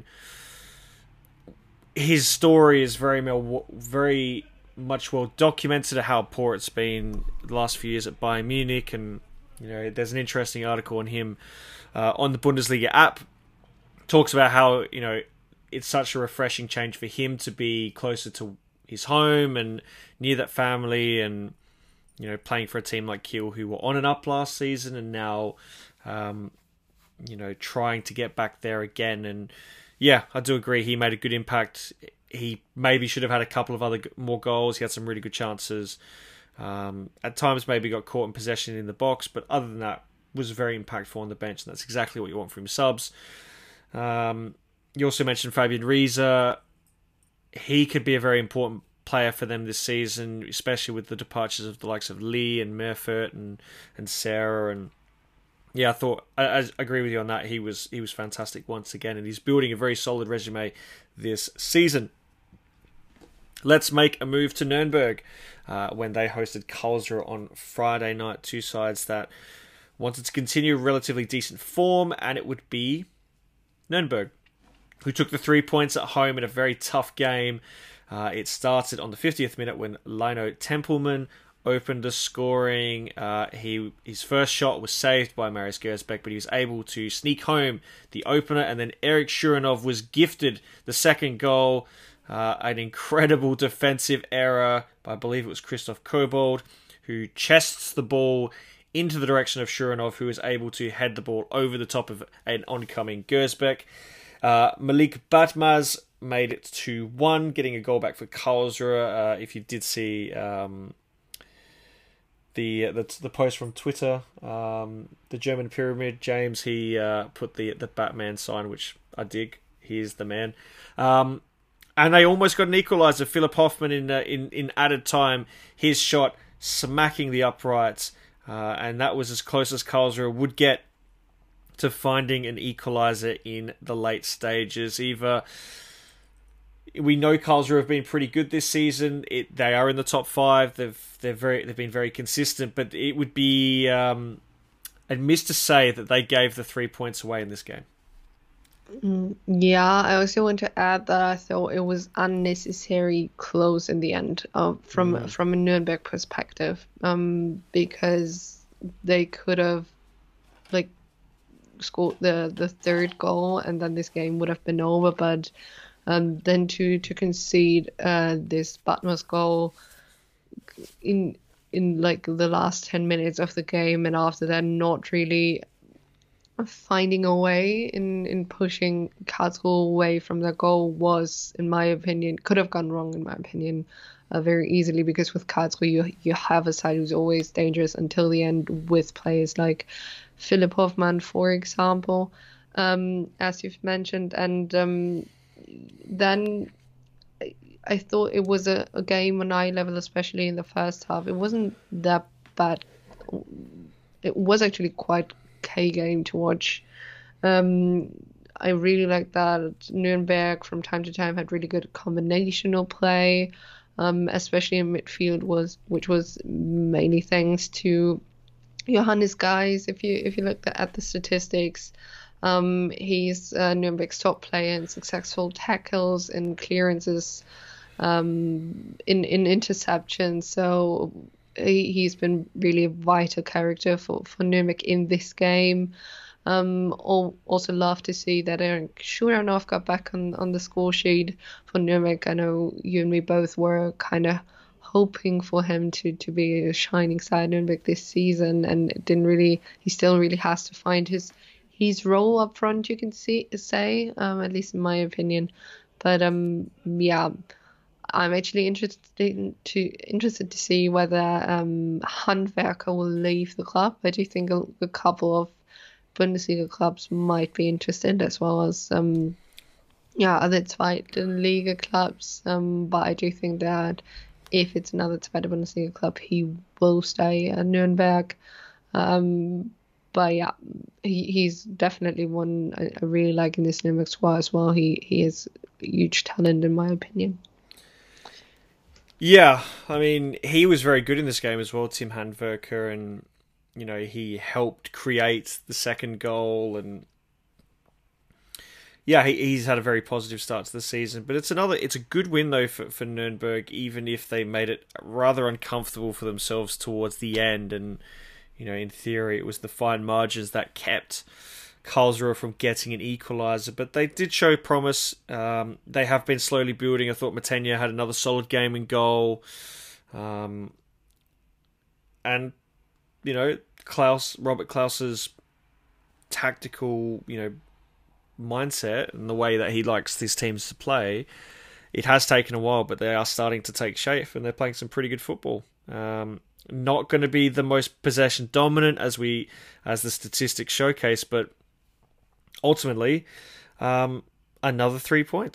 his story is very, very much well documented, how poor it's been the last few years at Bayern Munich. And you know, there's an interesting article on him uh, on the Bundesliga app. Talks about how, you know, it's such a refreshing change for him to be closer to his home and near that family, and you know, playing for a team like Kiel, who were on and up last season, and now um, you know, trying to get back there again. And yeah, I do agree, he made a good impact. He maybe should have had a couple of other more goals. He had some really good chances. Um, at times maybe got caught in possession in the box, but other than that, was very impactful on the bench, and that's exactly what you want from subs. Um, you also mentioned Fabian Riese. He could be a very important player for them this season, especially with the departures of the likes of Lee and Merfert and and Sarah. And yeah, I thought I, I agree with you on that. He was he was fantastic once again, and he's building a very solid resume this season. Let's make a move to Nuremberg uh, when they hosted Karlsruhe on Friday night. Two sides that wanted to continue relatively decent form, and it would be Nuremberg, who took the three points at home in a very tough game. Uh, it started on the fiftieth minute when Lino Tempelmann opened the scoring. Uh, he his first shot was saved by Marius Gersbeck, but he was able to sneak home the opener, and then Eric Shuranov was gifted the second goal. Uh, an incredible defensive error by, I believe it was Christoph Kobold, who chests the ball into the direction of Shuranov, who is able to head the ball over the top of an oncoming Gersbeck. Uh, Malik Batmaz made it two one, getting a goal back for Karlsruhe. Uh, if you did see um, the, the the post from Twitter, um, the German Pyramid, James, he uh, put the, the Batman sign, which I dig. He is the man. Um, and they almost got an equaliser. Philip Hoffmann in, uh, in, in added time, his shot smacking the uprights. Uh, and that was as close as Karlsruhe would get to finding an equaliser in the late stages. Eva, we know Karlsruhe have been pretty good this season. It, they are in the top five. They've they're very they've been very consistent. But it would be um, amiss to say that they gave the three points away in this game. Yeah, I also want to add that I thought it was unnecessary close in the end, uh, from mm. from a Nuremberg perspective, um, because they could have like scored the, the third goal and then this game would have been over. But um, then to to concede uh, this Batmaz goal in in like the last ten minutes of the game, and after that not really finding a way in, in pushing Karlsruhe away from their goal was, in my opinion, could have gone wrong, in my opinion, uh, very easily, because with Karlsruhe you, you have a side who's always dangerous until the end with players like Philip Hoffmann, for example, um, as you've mentioned. And um, then I, I thought it was a, a game on eye level, especially in the first half. It wasn't that bad. It was actually quite okay game to watch. Um, I really like that Nuremberg from time to time had really good combinational play, um, especially in midfield, was which was mainly thanks to Johannes Geis. If you if you look at the statistics, um, he's uh, Nuremberg's top player in successful tackles and clearances, um, in in interceptions. So he, he's been really a vital character for, for Nuremberg in this game. Um, also love to see that Eric Shuranov got back on, on the score sheet for Nuremberg. I know you and me both were kind of hoping for him to, to be a shining side Nuremberg this season, and it didn't really. He still really has to find his his role up front, you can see say, um, at least in my opinion. But um, yeah, I'm actually interested in, to interested to see whether um, Handwerker will leave the club. I do think a, a couple of Bundesliga clubs might be interested, as well as um, yeah, other zweite Liga clubs. Um, but I do think that if it's another zweite Bundesliga club, he will stay at Nuremberg. Um, but yeah, he, he's definitely one I, I really like in this Nuremberg squad as well. He he is a huge talent in my opinion. Yeah, I mean, he was very good in this game as well, Tim Handwerker, and you know, he helped create the second goal, and yeah, he, he's had a very positive start to the season. But it's another, it's a good win though for, for Nuremberg, even if they made it rather uncomfortable for themselves towards the end. And you know, in theory, it was the fine margins that kept Karlsruhe from getting an equaliser, but they did show promise. Um, they have been slowly building. I thought Matenia had another solid game in goal, um, and you know, Klaus, Robert Klaus's tactical, you know, mindset and the way that he likes his teams to play, it has taken a while, but they are starting to take shape and they're playing some pretty good football. Um, not going to be the most possession dominant as we, as the statistics showcase, but ultimately, um, another three points.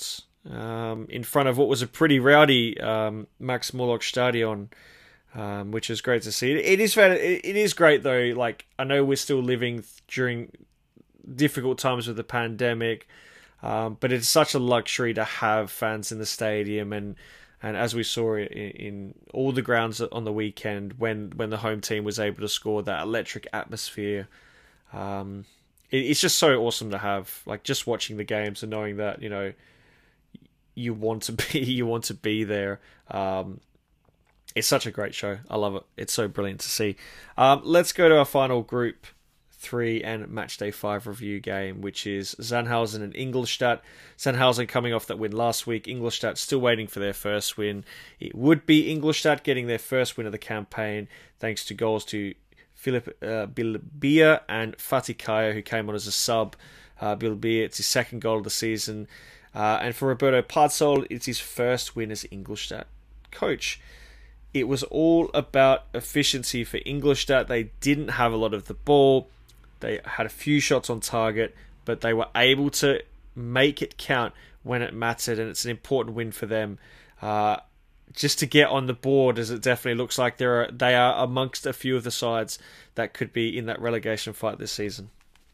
um, in front of what was a pretty rowdy um, Max Morlock Stadion, um, which is great to see. It, it is it, it is great though. Like, I know we're still living during difficult times with the pandemic, um, but it's such a luxury to have fans in the stadium, and and as we saw in, in all the grounds on the weekend when when the home team was able to score, that electric atmosphere. Um, it, it's just so awesome to have, like, just watching the games and knowing that, you know, you want to be you want to be there. Um, it's such a great show. I love it. It's so brilliant to see. Um, let's go to our final group three and match day five review game, which is Sandhausen and Ingolstadt. Sandhausen coming off that win last week. Ingolstadt still waiting for their first win. It would be Ingolstadt getting their first win of the campaign, thanks to goals to Philip uh, Bilbia and Fatih Kaya, who came on as a sub. Uh, Bilbia, it's his second goal of the season. Uh, and for Roberto Patzol, it's his first win as Ingolstadt coach. It was all about efficiency for Ingolstadt. They didn't have a lot of the ball. They had a few shots on target, but they were able to make it count when it mattered, and it's an important win for them. Uh, just to get on the board, as it definitely looks like there are, they are amongst a few of the sides that could be in that relegation fight this season.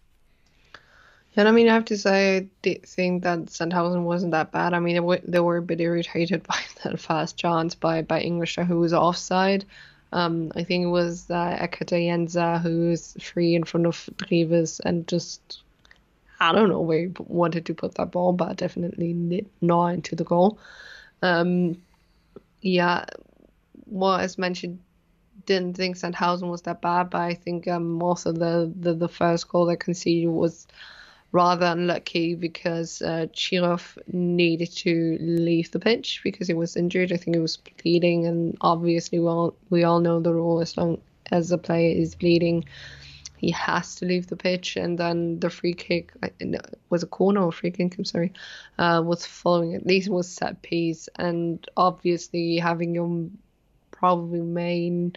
And I mean, I have to say, I did think that Sandhausen wasn't that bad. I mean, they were, they were a bit irritated by that fast chance by, by Ingolstadt, who was offside. Um, I think it was uh, Ekata Jensa who was free in front of Drives and just, I don't know where he wanted to put that ball, but definitely not into the goal. Um, yeah, well, as mentioned, didn't think Sandhausen was that bad, but I think um, also the, the, the first goal they conceded was rather unlucky because uh, Chirov needed to leave the pitch because he was injured. I think he was bleeding, and obviously we all, we all know the rule: as long as a player is bleeding, he has to leave the pitch. And then the free kick was a corner or free kick, I'm sorry, uh, was following. At least was set piece, and obviously having your probably main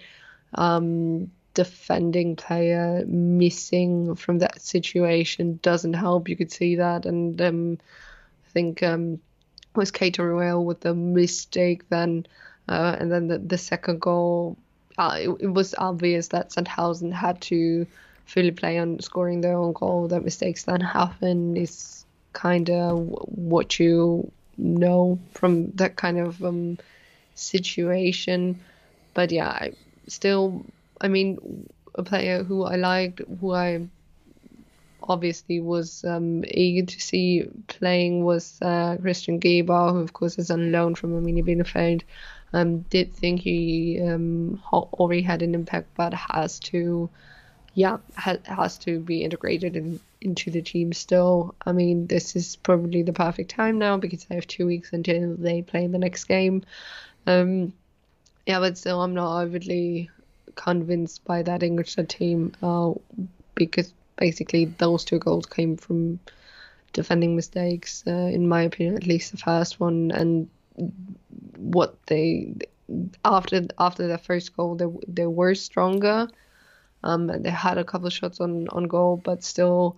um, defending player missing from that situation doesn't help. You could see that, and um, I think um, it was Keita Ruel with the mistake then, uh, and then the, the second goal. Uh, it, it was obvious that Sandhausen had to fully play on scoring their own goal. That mistakes then happen is kind of what you know from that kind of um, situation. But yeah, I still. I mean, a player who I liked, who I obviously was um, eager to see playing was uh, Christian Geber, who of course is on loan from Arminia Bielefeld. Um, did think he um, already had an impact, but has to, yeah, ha- has to be integrated in, into the team still. I mean, this is probably the perfect time now because I have two weeks until they play the next game. Um, yeah, but still, I'm not overly convinced by that Ingolstadt team uh, because basically those two goals came from defending mistakes, uh, in my opinion, at least the first one. And what they after after their first goal, they they were stronger. Um, and they had a couple of shots on, on goal, but still,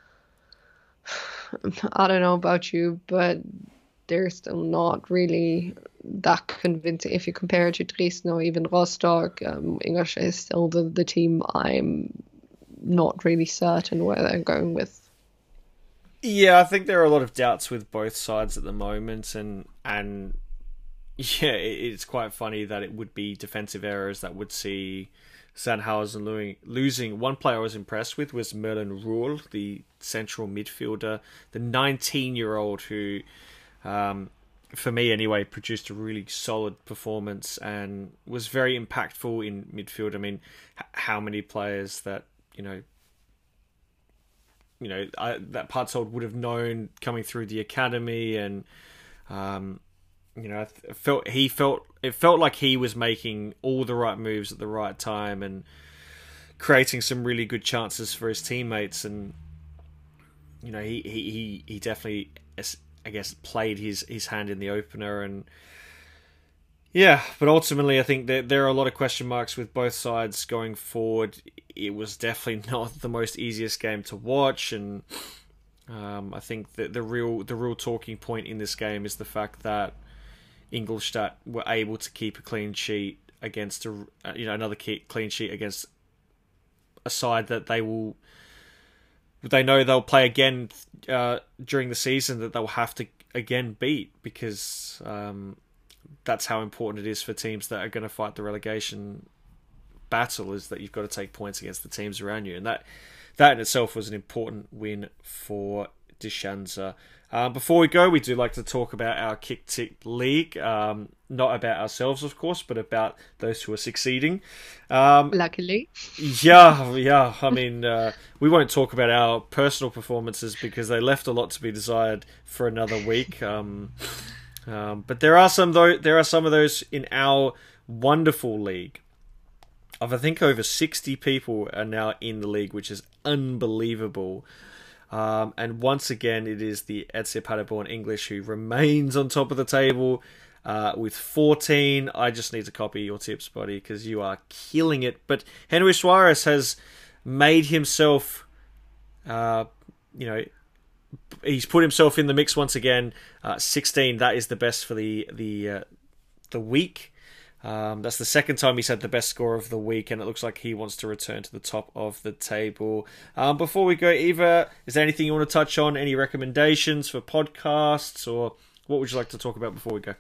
I don't know about you, but they're still not really that convincing. If you compare it to Dresden or even Rostock, um, Ingolstadt is still the, the team I'm not really certain where they're going with. Yeah, I think there are a lot of doubts with both sides at the moment, and and yeah, it's quite funny that it would be defensive errors that would see Sandhausen losing. One player I was impressed with was Merlin Ruhl, the central midfielder, the nineteen-year-old who, um, for me anyway, produced a really solid performance and was very impactful in midfield. I mean, how many players that, you know, you know, I, that Partsold would have known coming through the academy, and um, you know, I felt he felt it felt like he was making all the right moves at the right time and creating some really good chances for his teammates. And you know, he he he, he definitely, I guess, played his his hand in the opener. And yeah, but ultimately, I think that there are a lot of question marks with both sides going forward. It was definitely not the most easiest game to watch, and Um, I think that the real the real talking point in this game is the fact that Ingolstadt were able to keep a clean sheet against a you know another clean sheet against a side that they will they know they'll play again uh, during the season, that they'll have to again beat, because um, that's how important it is for teams that are going to fight the relegation battle, is that you've got to take points against the teams around you, and that that in itself was an important win for Dischanza. Uh, before we go, we do like to talk about our Kick Tick League, um, not about ourselves, of course, but about those who are succeeding. Um, Luckily. Yeah, yeah. I mean, uh, we won't talk about our personal performances because they left a lot to be desired for another week. Um, um, but there are some though. There are some of those in our wonderful league. Of I think over sixty people are now in the league, which is unbelievable. Um, and once again, it is the F C Paderborn English who remains on top of the table uh, with fourteen. I just need to copy your tips, buddy, because you are killing it. But Henry Suarez has made himself, uh, you know, he's put himself in the mix once again. Uh, sixteen, that is the best for the the uh, the week. Um, that's the second time he's had the best score of the week, and it looks like he wants to return to the top of the table. Um, before we go, Eva, is there anything you want to touch on? Any recommendations for podcasts, or what would you like to talk about before we go?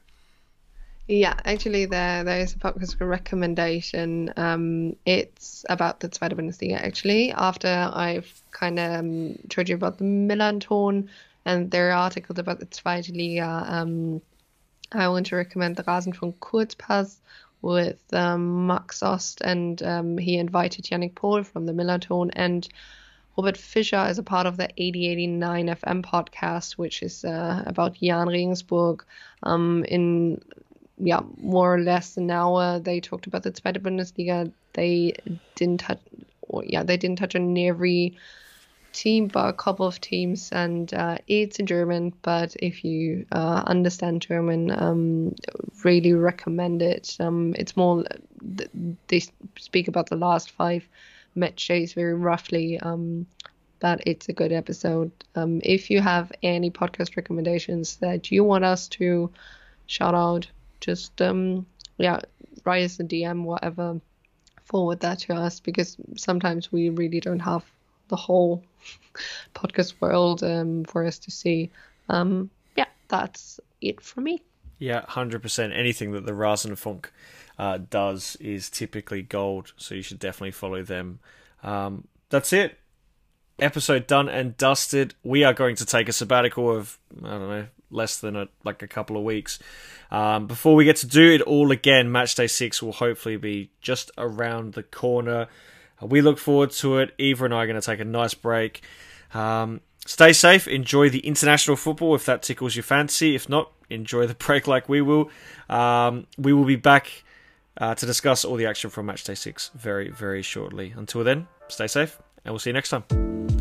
Yeah, actually, there there is a podcast recommendation. Um, it's about the Zweite Bundesliga, actually. After I've kind of um, told you about the Millanton and their articles about the Zweite Liga, um, I want to recommend the Rasenfunk Kurzpass with um, Max Ost, and um, he invited Yannick Pohl from the Millanton and Robert Fischer as a part of the eighty eighty-nine F M podcast, which is uh, about Jan Regensburg. Um, in yeah, more or less an hour, they talked about the Zweite Bundesliga. They didn't touch, or yeah, they didn't touch on every team, but a couple of teams, and uh, it's in German. But if you uh, understand German, um, really recommend it. Um, it's more they speak about the last five match days very roughly, um, but it's a good episode. Um, if you have any podcast recommendations that you want us to shout out, just um, yeah, write us a D M, whatever, forward that to us, because sometimes we really don't have the whole podcast world um, for us to see. Um, yeah, that's it for me. Yeah, one hundred percent. Anything that the Rasenfunk uh, does is typically gold, so you should definitely follow them. Um, that's it. Episode done and dusted. We are going to take a sabbatical of, I don't know, less than a, like a couple of weeks. Um, before we get to do it all again, Matchday six will hopefully be just around the corner. We look forward to it. Eva and I are going to take a nice break. Um, stay safe. Enjoy the international football if that tickles your fancy. If not, enjoy the break like we will. Um, we will be back uh, to discuss all the action from Matchday six very, very shortly. Until then, stay safe, and we'll see you next time.